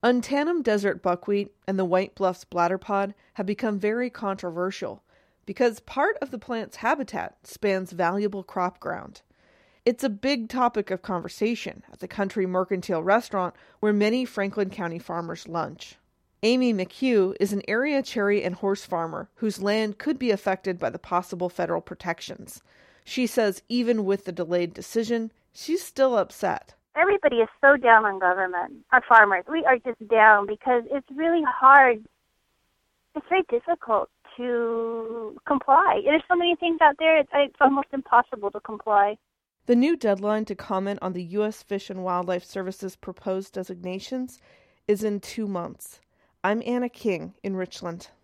Untanum desert buckwheat and the White Bluffs bladderpod have become very controversial because part of the plant's habitat spans valuable crop ground. It's a big topic of conversation at the Country Mercantile restaurant where many Franklin County farmers lunch. Amy McHugh is an area cherry and horse farmer whose land could be affected by the possible federal protections. She says even with the delayed decision, she's still upset. Everybody is so down on government. Our farmers, we are just down because it's really hard. It's very difficult to comply. There's so many things out there, it's almost impossible to comply. The new deadline to comment on the U.S. Fish and Wildlife Service's proposed designations is in 2 months. I'm Anna King in Richland.